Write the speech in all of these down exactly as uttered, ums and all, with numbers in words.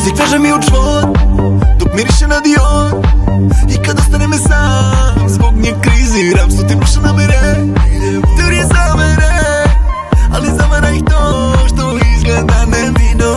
Muzik veže mi u čvor, dok miriše na Dior. I kad ostane me sam, zbog nje kriziram. Sto ti prošle namere, teorije zavere, ali zavara ih to što izgleda nevino.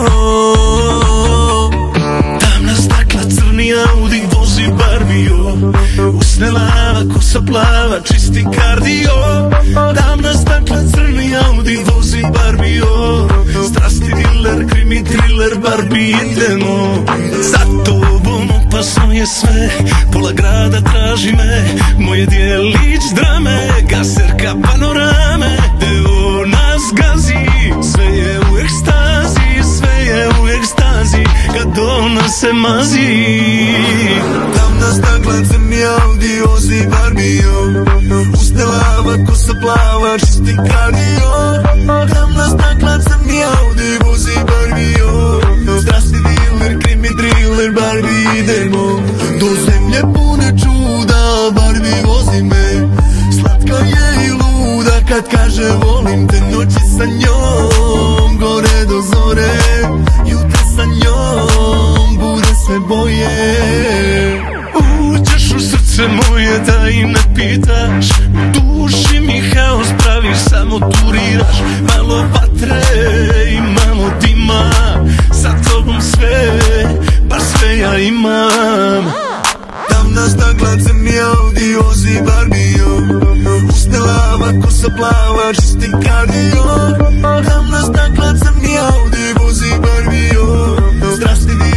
Tamna stakla, crni Audi, vozi Barbio. Usne lava, kosa plava, čisti kardio. Tamna stakla, crni Audi, vozi Barbio. Strasti dealer, krimi thriller, Barbie idemo. Za tobom opasno je sve, pola grada traži me. Moje dijelić drame, gaserka panorame. Evo nas gazi, sve je u ekstazi, sve je u ekstazi, kad ona se mazi. Tamna stakla, crni Audi, vozi Barbio. Usne lava, kosa plava, čisti kardio. Tamna stakla, crni Audi, vozi Barbio. Strasti dealer, krimi thriller, Barbie idemo. Do zemlje pune čuda, Barbie vozi me. Slatka je i luda kad kaže volim te. Noći sa njom, gore do zore. Jutra sa njom, bude sve boje. Uđeš u srce moje da i ne pitaš. Duši mi haos praviš, samo turiraš. Malo vatre i malo dima. Sa tobom sve, baš sve ja imam. Tamna stakla, crni Audi, vozi Barbio. Usne lava, kosa plava, čisti kardio. Tamna stakla, crni Audi, vozi Barbio. Strasti